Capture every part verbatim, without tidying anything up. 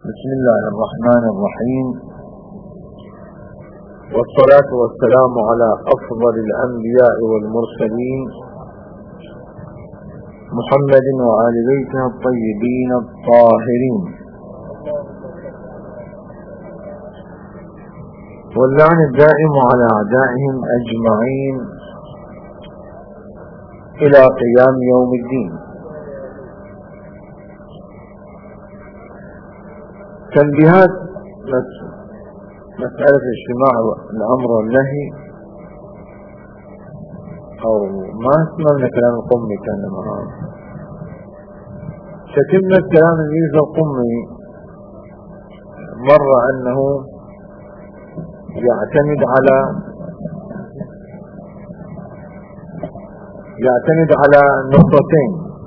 بسم الله الرحمن الرحيم، والصلاة والسلام على أفضل الأنبياء والمرسلين محمد وآل بيته الطيبين الطاهرين، واللعن الدائم على أعدائهم أجمعين إلى قيام يوم الدين. تنبيهات مسألة اجتماع الأمر والنهي، أو ما اسمعنا كلام القمي كان معاه تتمة كلام الميزة القمي مرة أنه يعتمد على يعتمد على نقطتين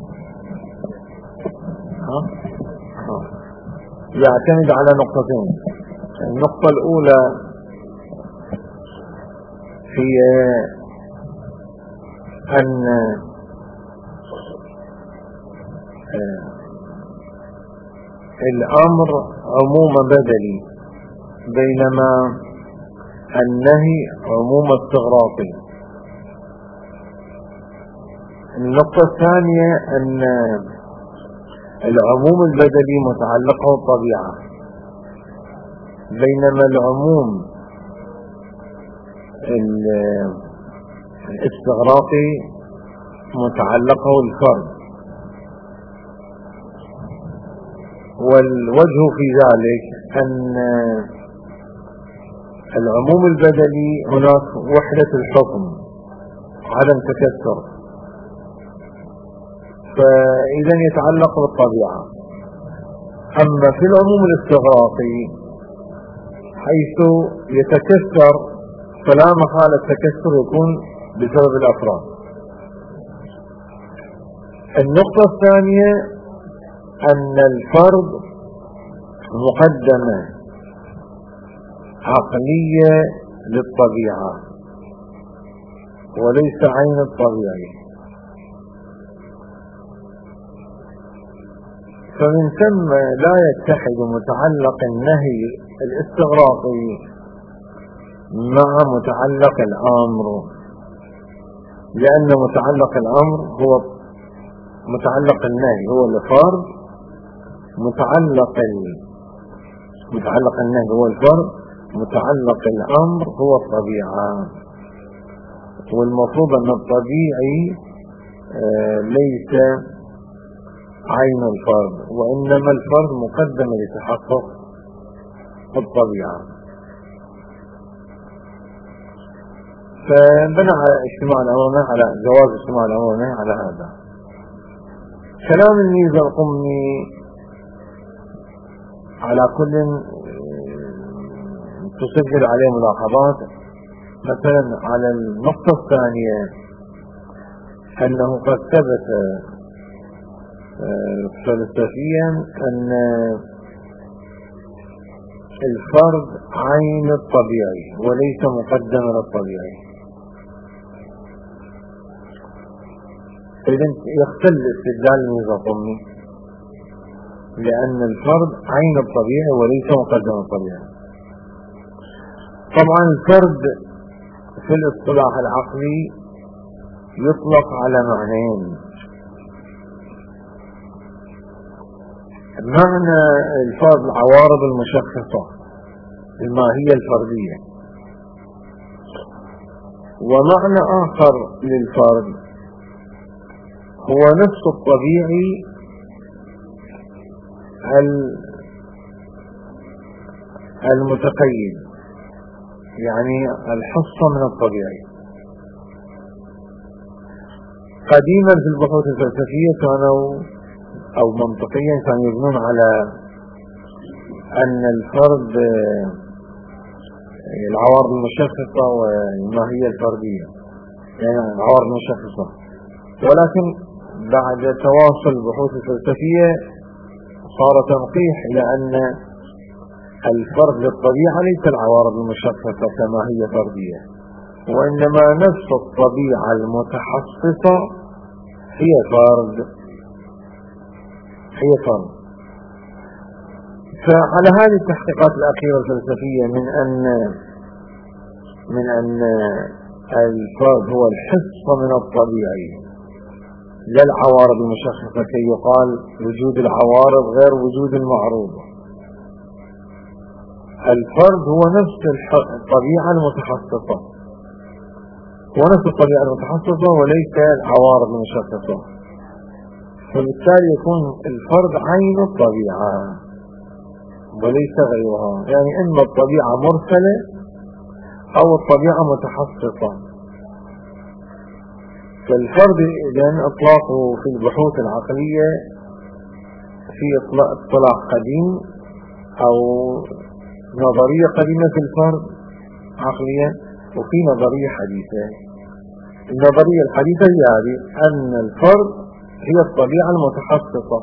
ها؟ ها. يعتمد على نقطتين. النقطة الأولى هي أن الأمر عموم بدلي، بينما النهي عموم استغراقي. النقطة الثانية أن العموم البدلي متعلق بالطبيعة، بينما العموم الاستغراقي متعلق بالفرد. والوجه في ذلك أن العموم البدلي هناك وحدة الحكم، عدم تكسر، فإذا يتعلق بالطبيعة. أما في العموم الاستغراقي حيث يتكسر، فلا محالة التكسر يكون بسبب الأفراد. النقطة الثانية أن الفرد مقدمة عقلية للطبيعة وليس عين الطبيعي، فمن ثم لا يتحد متعلق النهي الاستغراقي مع متعلق الأمر، لأن متعلق الأمر هو متعلق النهي هو الفرد، متعلق متعلق النهي هو الفرد، متعلق الأمر هو الطبيعة. والمفروض أن الطبيعي ليس عين الفرد، وإنما الفرد مقدم لتحقق الطبيعة. فبنى اجتماع الأمر على جواز اجتماع الأمر على هذا. كلام الميزة القمي على كل تسجل عليه ملاحظات. مثلا على النقطة الثانية أنه قد ثبت فلسفيا أن الفرد عين الطبيعي وليس مقدم للطبيعي، إذن يختل استدلال الميزة القمي، لأن الفرد عين الطبيعي وليس مقدم الطبيعي. طبعا الفرد في الاصطلاح العقلي يطلق على معنيين: معنى الفرد العوارض المشخصة الماهية الفردية، ومعنى آخر للفرد هو نفس الطبيعي المتقيد، يعني الحصة من الطبيعي. قديما في البحوث الفلسفية كانوا أو منطقيا كانوا يبنون على أن الفرد العوارض المشخصة والماهية الفردية، يعني العوارض المشخصة. ولكن بعد تواصل البحوث الفلسفية صار تنقيح إلى أن الفرد للطبيعة ليس العوارض المشخصة كما هي فردية، وإنما نفس الطبيعة المتحصصة هي فرد هي فرد. فعلى هذه التحقيقات الأخيرة الفلسفية من أن من أن الفرد هو الحصة من الطبيعي لا العوارض المشخصة، كي يقال وجود العوارض غير وجود المعروض. الفرد هو نفس الطبيعة المتخصصة، هو نفس الطبيعة المتخصصة وليس العوارض المشخصة، فبالتالي يكون الفرد عين الطبيعة وليس غيرها، يعني إما الطبيعة مرسلة أو الطبيعة متخصصة. فالفرد إذن إطلاقه في البحوث العقلية في اطلاع قديم أو نظرية قديمة في الفرد عقليا، وفي نظرية حديثة. النظرية الحديثة هي هذه، أن الفرد هي الطبيعة المتخصصة،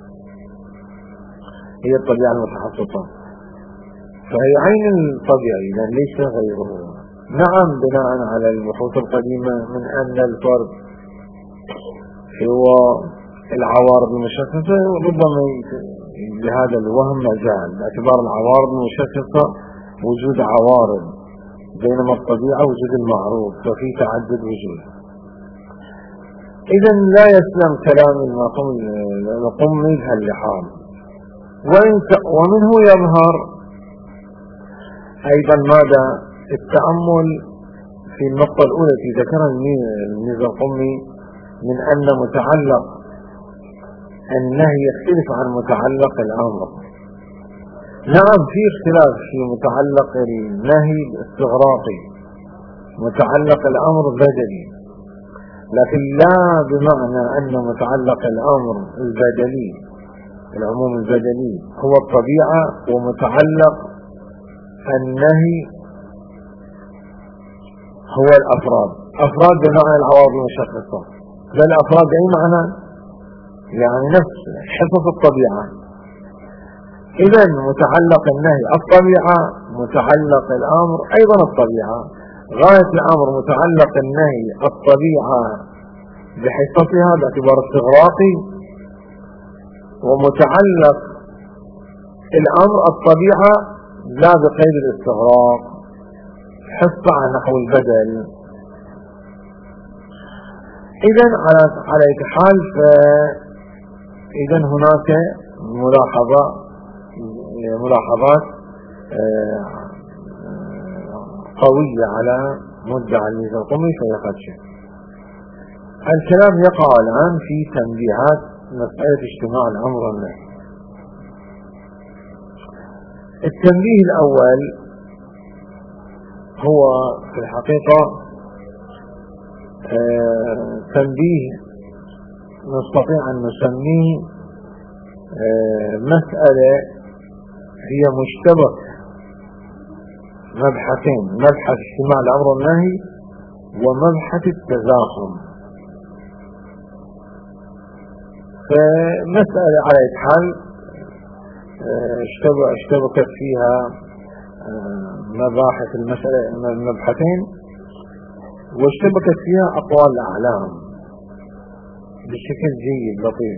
هي الطبيعة المتخصصة، فهي عين الطبيعي ليس غيره. نعم، بناء على البحوث القديمة من أن الفرد هو العوارض المشخصة، ربما لهذا الوهم مجال باعتبار العوارض المشخصة وجود عوارض، بينما الطبيعة وجود المعروض، ففي تعدد وجود. إذن لا يسلم كلام القمي بهاللحاظ. ومنه يظهر أيضا ماذا التأمل في النقطة الأولى التي ذكرها الميزة القمي من أن متعلق النهي يختلف عن متعلق الأمر. نعم، في اختلاف في متعلق النهي الاستغراقي، متعلق الأمر بدلي، لكن لا بمعنى أن متعلق الأمر البدلي العموم البدلي هو الطبيعة، ومتعلق النهي هو الأفراد. أفراد بمعنى العوارض المشخصة، لا الأفراد أي معنى، يعني نفس حصص الطبيعة. إذن متعلق النهي الطبيعة، متعلق الأمر أيضا الطبيعة. غاية الأمر متعلق النهي الطبيعة بحصتها باعتبار استغراقي، ومتعلق الأمر الطبيعة لا بقيد الاستغراق، حصة عن نحو البدل. إذن على على حال إذن هناك ملاحظة ملاحظات قوية على مدعى الميزة القمي في خدشه. الكلام يقع الآن في تنبيهات مسألة اجتماع الأمر والنهي. التنبيه الأول هو في الحقيقة آه تنبيه نستطيع أن نسميه آه مسألة هي مشتبك مبحثين، مبحث اجتماع الأمر والنهي ومبحث التزاحم. فمسألة على حال اشتبكت فيها مباحث المسألة المبحثين، واشتبكت فيها أقوال الأعلام بشكل جيد لطيف،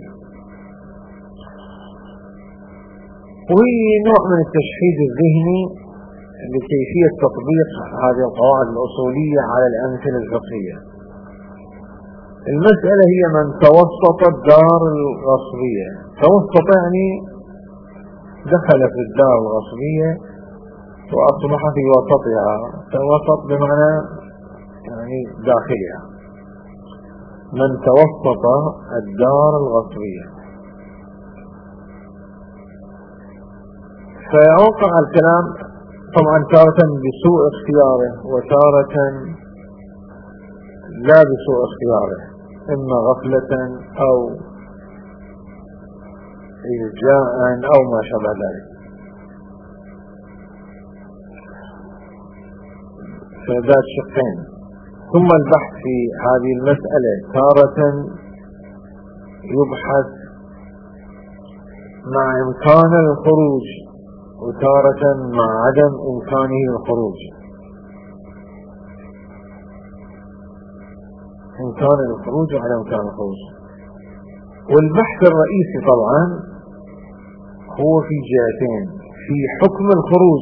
وهي نوع من التشحيذ الذهني لكيفية تطبيق هذه القواعد الأصولية على الأمثلة الفقهية. المسألة هي من توسط الدار الغصبية. توسط يعني دخل في الدار الغصبية وأصبح في وسطها. توسط بمعنى يعني داخلها. من توسط الدار الغصبية. فيوقع الكلام طبعا تارة بسوء اختياره وتارة لا بسوء اختياره، إما غفلة أو إلجاء أو ما شابه ذلك. فذات شقين. ثم البحث في هذه المسألة تارة يبحث مع إمكان الخروج وتارة مع عدم إمكانه الخروج. إمكان الخروج وعدم إمكان الخروج. والبحث الرئيسي طبعا هو في جهتين. في حكم الخروج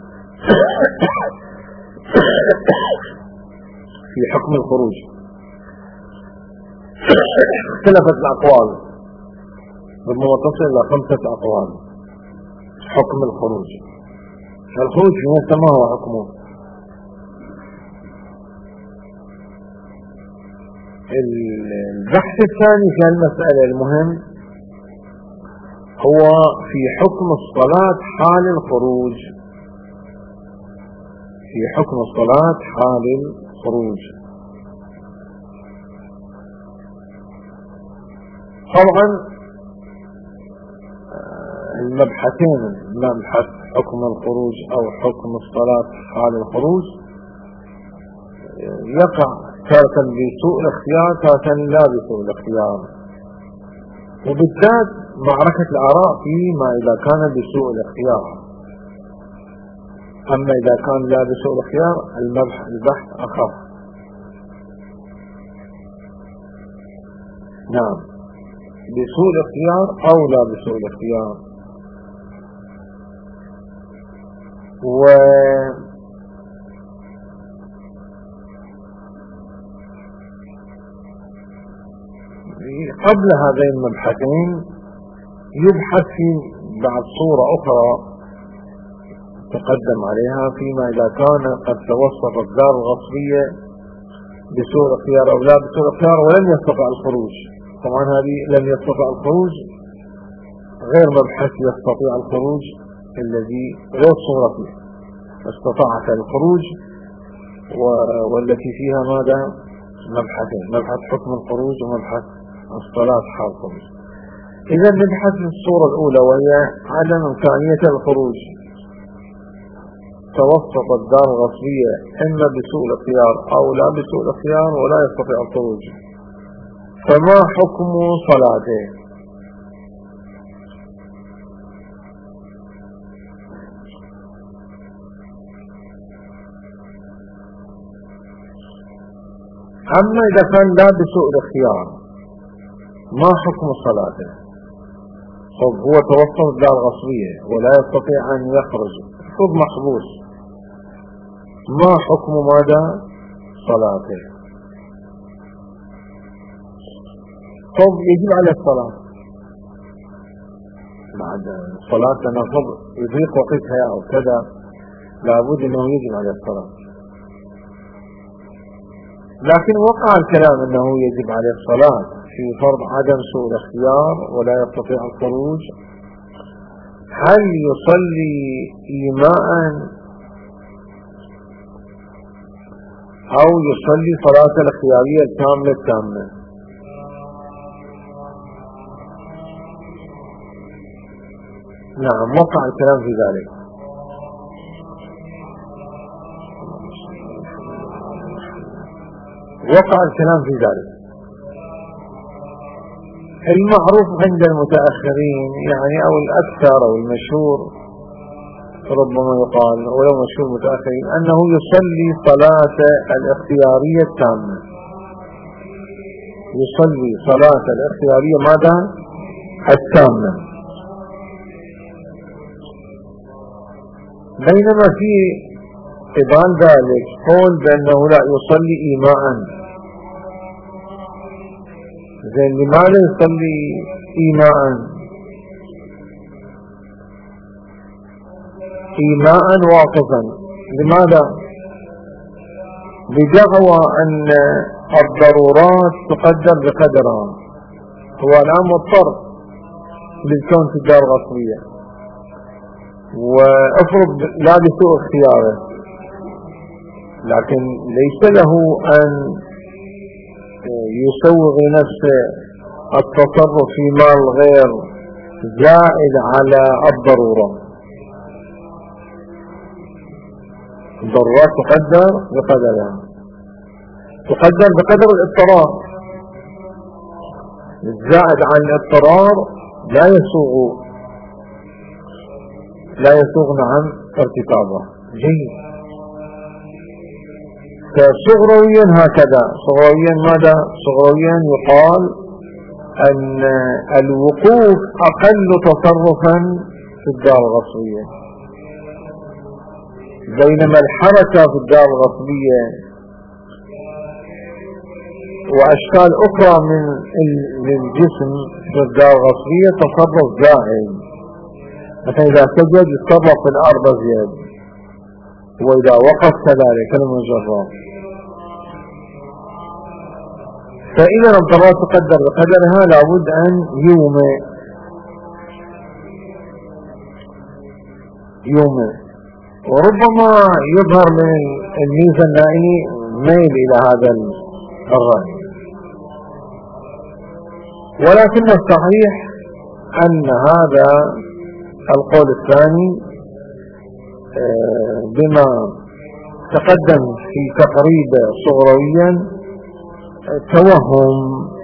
في حكم الخروج اختلفت الأقوال، ربما تصل إلى خمسة أقوال. حكم الخروج، الخروج ما هو حكمه؟ البحث الثاني في المسألة المهم هو في حكم الصلاة حال الخروج، في حكم الصلاة حال الخروج. طبعا المبحثين، مبحث حكم الخروج أو حكم الصلاة حال الخروج، يقع تارة بسوء الاختيار تارة لا بسوء الاختيار، وبالذات معركة الآراء فيما إذا كان بسوء الاختيار. أما إذا كان لا بسوء الاختيار البحث أخف. نعم، بسوء الاختيار أو لا بسوء الاختيار. و قبل هذين المبحثين يبحث في بعد صورة أخرى تقدم عليها، فيما إذا كان قد توسط الدار الغصبية بسوء الاختيار أو لا بسوء الاختيار ولم يستطع الخروج. طبعا هذه لم يستطع الخروج غير مبحث يستطيع الخروج الذي غير صورته، استطاعت الخروج والتي فيها ماذا؟ مبحثين، مبحث حكم الخروج ومبحث الصلاة حال الخروج. إذا نبحث في الصورة الأولى وهي عدم إمكانية الخروج، توسط الدار الغصبية إما بسوء الاختيار أو لا بسوء الاختيار ولا يستطيع الخروج، فما حكم صلاته؟ أما إذا كان لا بسوء الاختيار ما حكم صلاته؟ طب هو توسط الدار الغصبية ولا يستطيع أن يخرج، خذ محبوس، ما حكم ماذا؟ صلاته. طب يجب على الصلاة بعد الصلاة نفض يضيق وقتها أو كذا، لابد أنه يجب على الصلاة. لكن وقع الكلام أنه يجب عليه الصلاة في فرض عدم سوء الاختيار ولا يستطيع الخروج. هل يصلي إيماء أو يصلي صلاة الاختيارية الكاملة التامة؟ نعم، وقع الكلام في ذلك. وقع الكلام في ذلك. المعروف عند المتأخرين يعني أو الأكثر أو المشهور ربما يقال ولو مشهور متأخرين أنه يصلي صلاة الاختيارية التامة، يصلي صلاة الاختيارية ماذا؟ التامة. بينما في قبال ذلك قول بأنه لا يصلي إيماء. زين، لماذا يصلي إيماء؟ إيماء واقفا، لماذا؟ بدعوى أن الضرورات تقدر بقدرها. هو الآن مضطر بالكون في الدار الغصبية، وافرض لا بسوء اختياره، لكن ليس له أن يسوغ نفسه التصرف في مال غير زائد على الضرورة. الضرورات تقدر بقدرها، تقدر بقدر الاضطرار، الزائد عن الاضطرار لا يسوغ لا يسوغ نعم ارتكابه. جيد. فصغرويا هكذا، صغرويا ماذا؟ صغرويا يقال أن الوقوف أقل تصرفا في الدار الغصبية، بينما الحركة في الدار الغصبية وأشكال أخرى من الجسم في الدار الغصبية تصرف زائد، مثلا إذا سجد يتصرف في الأرض زيادة، وإذا وقف كذلك المجرد. فإذا الضرورات تقدر بقدرها لابد أن يومئ يومئ وربما يظهر من الميزة النائي ميل إلى هذا الرأي، ولكن الصحيح أن هذا القول الثاني بما تقدم في تقريب صغرويا توهم.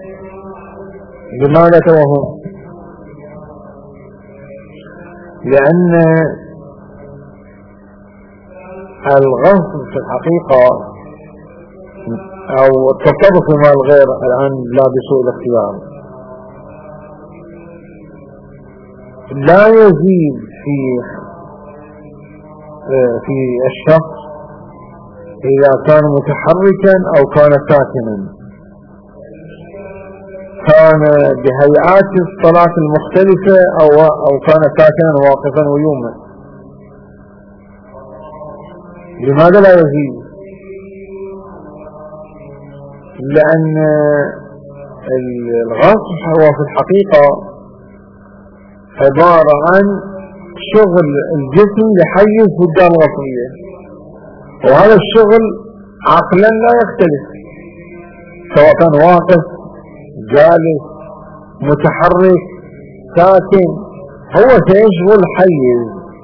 لماذا توهم؟ لأن الغصب في الحقيقة أو التصرف في مال الغير الآن لا بسوء الاختيار لا يزيد في في الشخص إذا كان متحركا أو كان ساكنا، كان بهيئات الصلاة المختلفة أو أو كان ساكنا واقفا ويوما. لماذا لا يزيد؟ لأن الغصب هو في الحقيقة عبارة عن شغل الجسم لحيز في الدار الغصبية، وهذا الشغل عقلا لا يختلف سواء كان واقف جالس متحرك ساكن، هو سيشغل حيز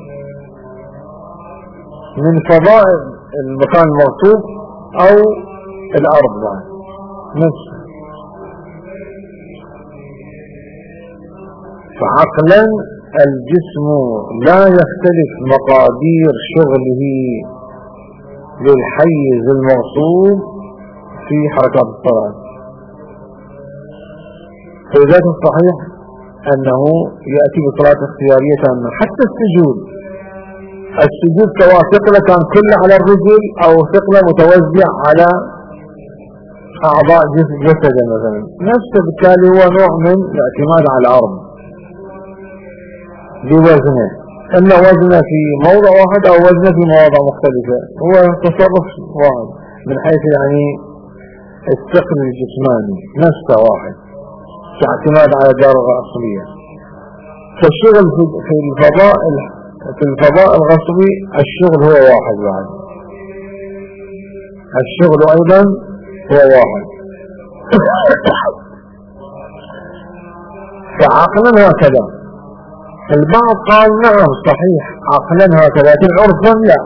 من فضاء المكان المغصوب أو الأرض نفسه. فعقلا الجسم لا يختلف مقادير شغله للحيز المغصوب في حركات الصلاة. فلذلك الصحيح أنه يأتي بصلاة اختيارية تامة. حتى السجود السجود سواء ثقلة كان كله على الرجل أو ثقلة متوزع على أعضاء جسده مثلا نفسه، بالتالي هو نوع من الاعتماد على الأرض بوزنه، إما وزنه في موضع واحد أو وزنه في مواضع مختلفة، هو تصرف واحد من حيث يعني الثقل الجسماني نفسه واحد كاعتماد على الدار الغصبية. فالشغل في الفضاء في الفضاء الغصبي الشغل هو واحد بعد، الشغل أيضا هو واحد. فعقلا هكذا. البعض قال نعم صحيح عقلا هكذا، لكن عرفا لا،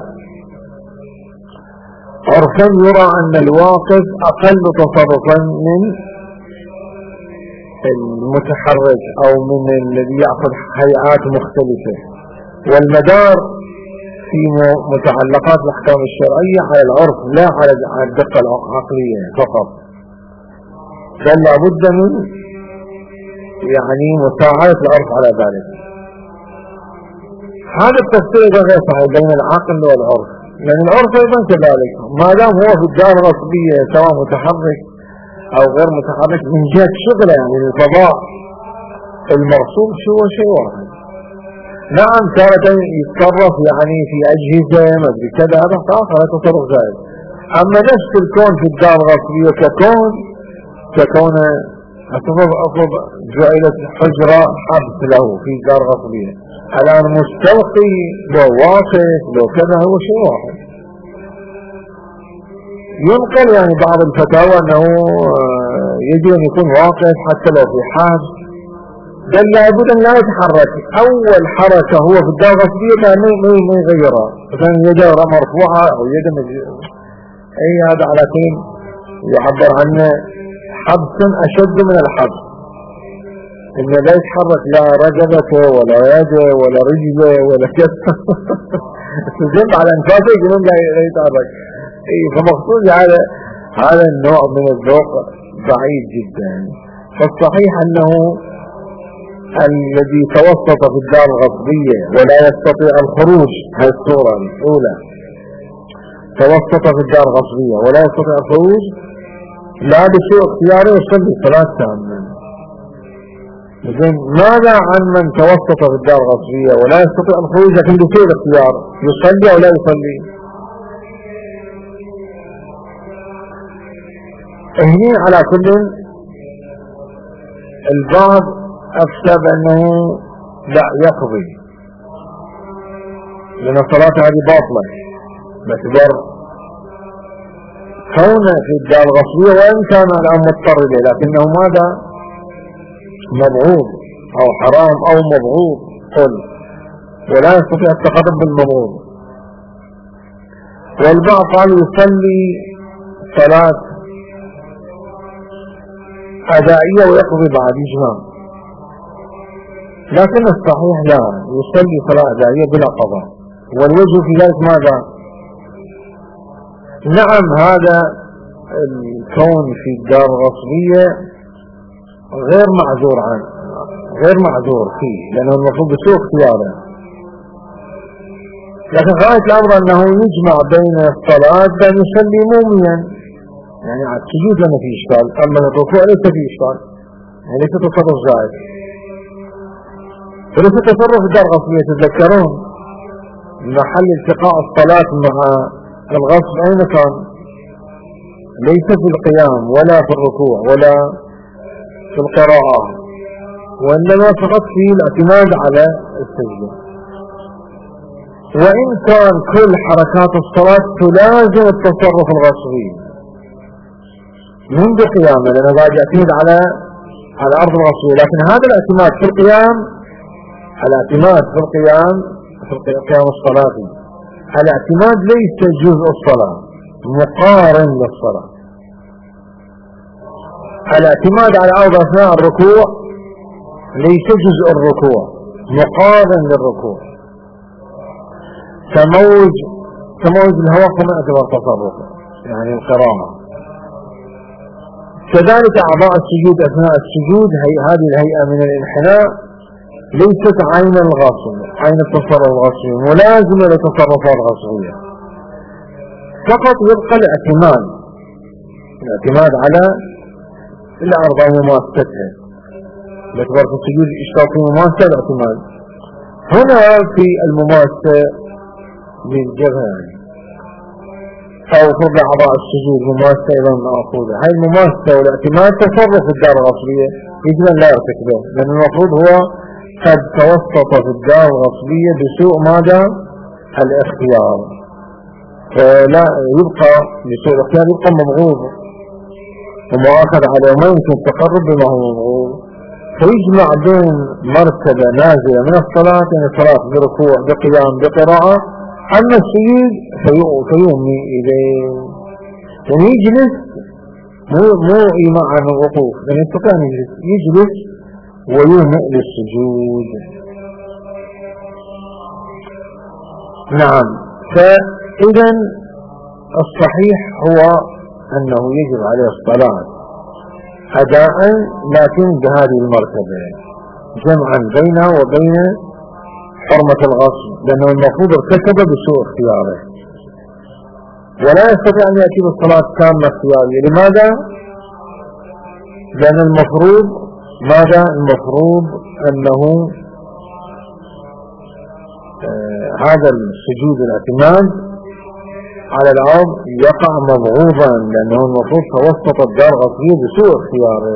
عرفا يرى أن الواقف أقل تصرفا من المتحرك أو من الذي يأخذ هيئات مختلفة، والمدار في متعلقات الأحكام الشرعية على العرف لا على الدقة العقلية فقط، بل لابد من يعني مساعدة العرف على ذلك. هذا التفصيل غير صحيح بين العقل والعرف، لأن العرف أيضا كذلك ما دام هو في الدار الغصبية سواء متحرك أو غير متحرك من جهة شغله، يعني الفضاء المرصود شو شيء واحد. نعم تارة يتصرف يعني في أجهزة مدري كذا، هذا خلاص هذا تصرف زائد. أما نفس الكون في الدار الغصبية ككون ككون أفضل أفضل جعلت حجرة حبس له في الدار الغصبية، الآن مستلقي لو واقف لو كذا هو شيء واحد. ينقل يعني بعض الفتاوى أنه يجب أن يكون واقف حتى لو في حبس، بل لابد أن لا يتحرك. أول حركة هو في الدار الغصبية ما ما يغيرها، مثلا يده مرفوعة أو يده أي هذا على كل يعبر عنه حبس أشد من الحبس، إنه لا يتحرك لا رجبته ولا يده ولا رجله ولا كذا تجمع على أنفاسه يقولون لا يتحرك. إيه فمقصود هذا هذا النوع من الذوق بعيد جدا. فالصحيح أنه الذي توسط في الدار الغصبية ولا يستطيع الخروج هذه الصورة الأولى توسط في الدار غصبية ولا يستطيع الخروج لا بسوء اختياره يصلي صلاة تامة. ماذا عن من توسط في الدار غصبية ولا يستطيع الخروج لكن بسوء الاختيار، يصلي أو لا يصلي؟ هنا على كل البعض أفتى بأنه لا يقضي لأن الصلاة هذه باطلة باعتبار كونه في الدار الغصبية وإن كان الآن مضطر إليه لكنه ماذا؟ مبغوض أو حرام أو مبغوض قل ولا يستطيع التقرب بالمبغوض. والبعض قال يصلي صلاة أدائية ويقضي بعد إجماع، لكن الصحيح لا، يصلي صلاة أدائية بلا قضاء. والوجه في ذلك ماذا؟ نعم هذا الكون في الدار الغصبية غير معذور عنه، غير معذور فيه لأنه المفروض بسوء اختياره، لكن غاية الأمر أنه يجمع بين الصلاة بأن يصلي موميا، يعني على السجود لما في إشكال، أما الركوع ليس في إشكال، يعني ليس تصرف زائد. فليس تصرف الدار الغصبية تتذكرون محل التقاء الصلاة مع الغصب أين كان؟ ليس في القيام ولا في الركوع ولا في القراءة، وإنما فقط في الاعتماد على السجدة. وإن كان كل حركات الصلاة تلازم التصرف الغصبي منذ قيامه لأنه قاعد يعتمد على على أرض الغصبية، لكن هذا الاعتماد في القيام، الاعتماد في القيام في القيام الصلاتي، الاعتماد ليس جزء الصلاة مقارن للصلاة. الاعتماد على الأرض أثناء الركوع ليس جزء الركوع مقارن للركوع، كموج كموج الهواء كما اعتبر تصرف يعني القراءة. كذلك أعضاء السجود أثناء السجود هي هذه الهيئة من الانحناء ليست عين الغصب، عين التصرف الغصبي ملازمة للتصرفات الغصبية، فقط يبقى الاعتماد الاعتماد على الأرض ومماسستها باعتبار في السجود اشتراك في مماسسة الاعتماد. هنا في المماسسة بالجبهة يعني أو فرض أعضاء السجود مماسسة إلى المأخوذة، هاي المماسسة والاعتماد تصرف الدار الغصبية يجب أن لا يرتكبه، لأن المفروض هو قد توسط في الدار الغصبية بسوء ماذا؟ الاختيار، فلا يبقى بسوء الاختيار يبقى مبغوض ومؤاخذ عليه وما يمكن التقرب بما هو مبغوض، فيجمع بين مرتبة نازلة من الصلاة يعني الصلاة بركوع بقيام بقراءة، أما السجود فيومي إليه يعني يجلس مو مو إيماء عن الوقوف يعني يستطيع أن يجلس يجلس ويومئ للسجود. نعم، فإذا الصحيح هو أنه يجب عليه الصلاة أداء لكن بهذه المرتبة جمعا بينها وبين حرمة الغصب، لأنه المفروض ارتكب بسوء اختياره ولا يستطيع أن يأتي بالصلاة كاملة اختيارية. لماذا؟ لأن المفروض ماذا؟ المفروض أنه آه هذا السجود الاعتماد على الأرض يقع مبغوضا، لأنه المفروض توسط الدار غصبية بسوء اختياره.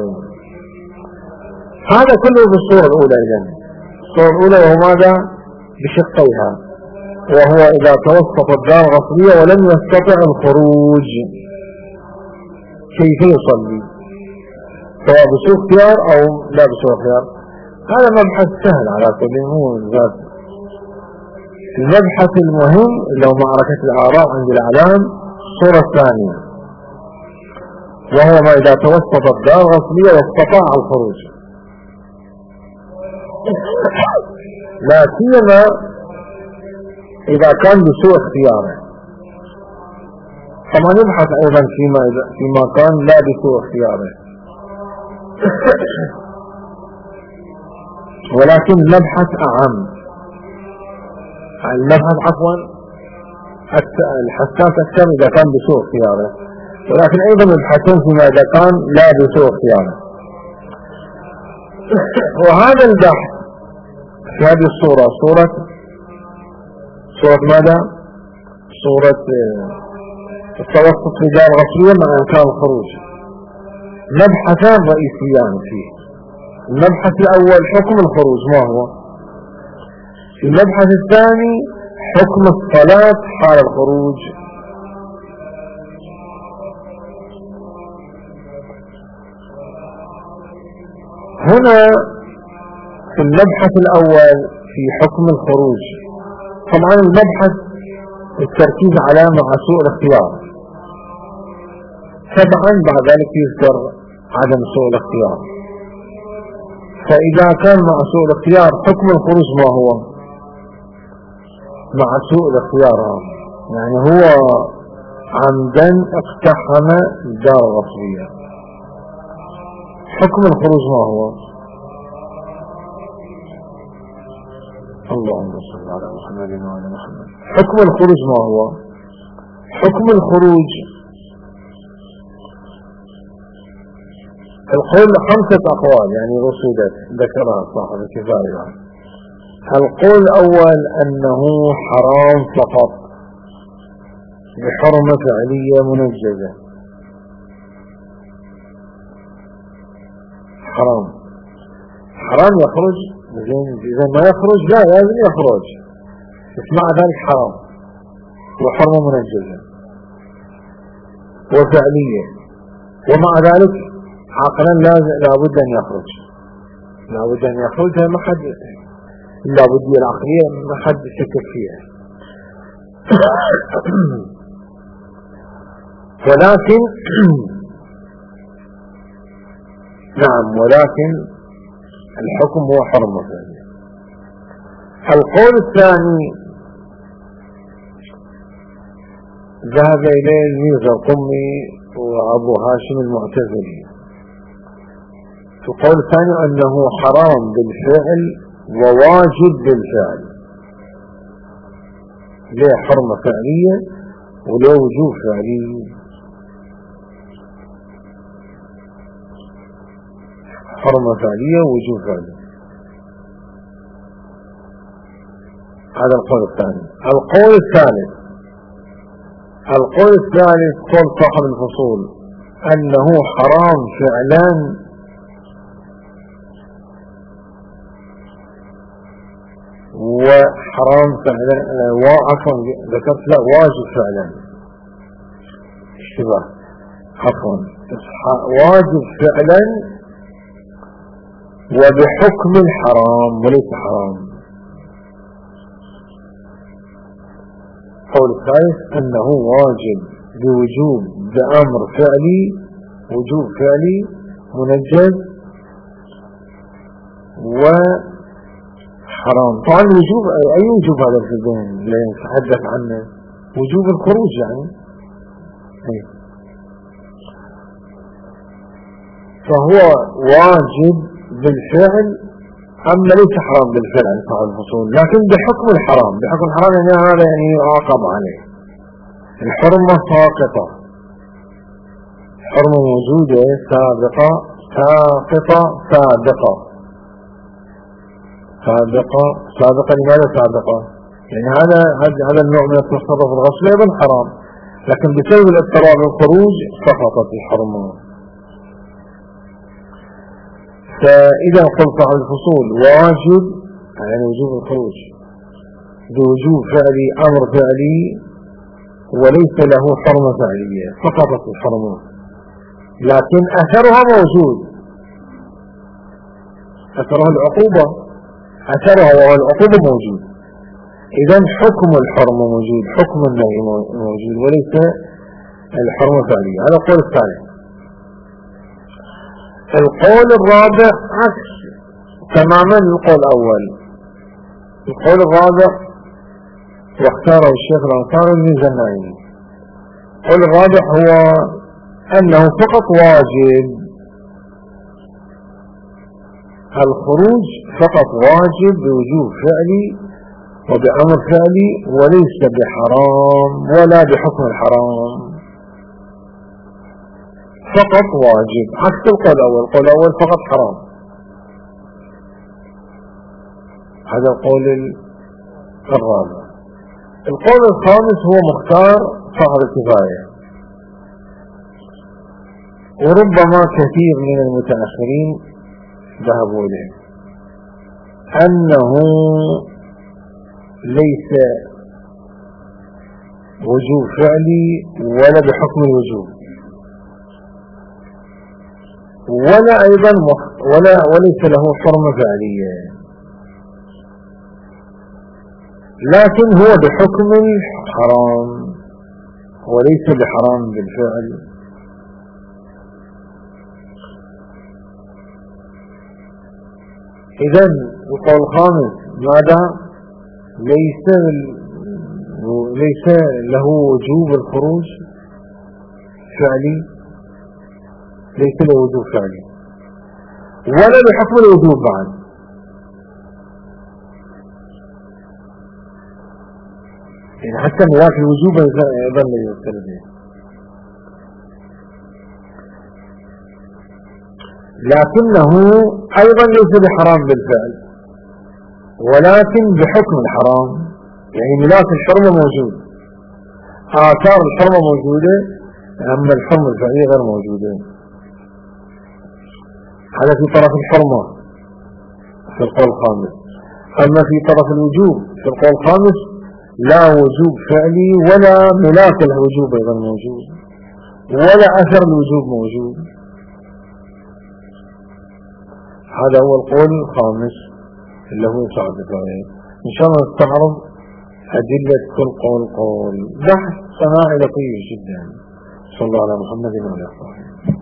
هذا كله بالصورة الأولى. إذن الصورة الأولى وهو ماذا؟ بشقيها، وهو إذا توسط الدار غصبية ولم يستطع الخروج كيف يصلي؟ سواء بسوء اختيار أو لا بسوء اختيار. هذا مبحث سهل على سبيل المثال. المبحث المهم اللي هو معركة الآراء عند الإعلام الصورة الثانية، وهو ما إذا توسط الدار غصبية واستطاع الخروج، لا سيما إذا كان بسوء اختياره. طبعا يبحث أيضا فيما فيما كان لا بسوء اختياره، ولكن المبحث أعم المبحث عفوا الحساس أكثر إذا كان بسوء اختياره، ولكن أيضا يبحثون فيما إذا كان لا بسوء اختياره. وهذا البحث في هذه الصورة صورة صورة ماذا؟ صورة التوسط في دار غصبية مع إمكان الخروج. مبحثان رئيسيان فيه. المبحث الأول حكم الخروج ما هو؟ المبحث الثاني حكم الصلاة حال الخروج. هنا في المبحث الأول في حكم الخروج، طبعا المبحث التركيز على مع سوء الاختيار، طبعا بعد ذلك يذكر عدم سوء الاختيار. فإذا كان مع سوء الاختيار حكم الخروج ما هو؟ مع سوء الاختيار يعني هو عمدا اقتحم دار غصبية، حكم الخروج ما هو؟ اللهم صل على محمد وعلى محمد. حكم الخروج ما هو؟ حكم الخروج القول خمسة أقوال يعني رصودت ذكرها صاحب الكفاية. القول الأول أنه حرام فقط بحرمة فعلية منجزة، حرام حرام يخرج زين، إذا ما يخرج لا لازم يخرج، بس مع ذلك حرام وحرمة منجزة وفعلية، ومع ذلك عقلا لابد أن يخرج، لابد أن يخرج، ما حد لابد العقلية ما حد يشكك فيها. ولكن نعم ولكن الحكم هو حرمة فعلية. القول الثاني ذهب إليه الميرزا القمي وأبو هاشم المعتزلي. القول الثاني أنه حرام بالفعل وواجب بالفعل، ليه حرمة فعلية وليه وجوب فعلي. حرمة فعلية ووجوب فعلي، هذا القول الثاني. القول الثالث القول الثالث قول صاحب الفصول أنه حرام فعلا وحرام فعلا وعفوا ذكرت لا واجب فعلا اشتباه عفوا واجب فعلا وبحكم الحرام وليس حرام. القول الثالث أنه واجب بوجوب بأمر فعلي، وجوب فعلي منجز وحرام. طبعا الوجوب أي وجوب هذا في الذهن اللي نتحدث عنه؟ وجوب الخروج يعني أي. فهو واجب بالفعل أما ليس حرام بالفعل عن صاحب الفصول، لكن بحكم الحرام. بحكم الحرام يعني هذا يعني يعاقب عليه. الحرمة ساقطة، حرمة موجودة سابقة ساقطة سابقة سابقة سابقة لماذا سابقة؟ يعني هذا هذا النوع من التصرف الغصب أيضا حرام، لكن بسبب الاضطرار والخروج سقطت الحرمة. فإذا قل صاحب الفصول واجب يعني وجوب الخروج بوجوب فعلي أمر فعلي وليس له حرمة فعلية، سقطت الحرمة، لكن أثرها موجود، أثرها العقوبة، أثرها وهو العقوبة موجود. إذا حكم الحرمة موجود، حكم النهي موجود وليس الحرمة فعلية. هذا القول الثالث. القول الرابع عكس تماما القول الأول. القول الرابع واختاره الشيخ الأنصاري الميزاني. القول الرابع هو أنه فقط واجب، الخروج فقط واجب بوجوب فعلي وبأمر فعلي وليس بحرام ولا بحكم الحرام، فقط واجب، عكس القول الأول. القول الأول فقط حرام. هذا القول الرابع. القول الخامس هو مختار صاحب الكفاية، وربما كثير من المتأخرين ذهبوا إليه، أنه ليس وجوب فعلي ولا بحكم الوجوب، ولا أيضا ولا وليس له حرمة فعلية، لكن هو بحكم الحرام وليس بحرام بالفعل. إذن القول الخامس ماذا؟ ليس ليس له وجوب الخروج فعلي، ليس له وجوب فعلي ولا بحكم الوجوب بعد. يعني حتى ملاك الوجوب يظل يذكر به، لكنه أيضا ليس بحرام بالفعل ولكن بحكم الحرام. يعني ملاك الحرمة موجود، آثار الحرمة موجودة، أما الحرمة الفعلية غير موجودة. هذا في طرف الحرمة في القول الخامس. أما في طرف الوجوب في القول الخامس لا وجوب فعلي ولا ملاك الوجوب أيضا موجود ولا أثر الوجوب موجود. هذا هو القول الخامس اللي هو صعب الكفاية. إن شاء الله نستعرض أدلة كل قول قول، بحث صناعي لطيف جدا. صلى الله على محمد وعلى آله وصحبه.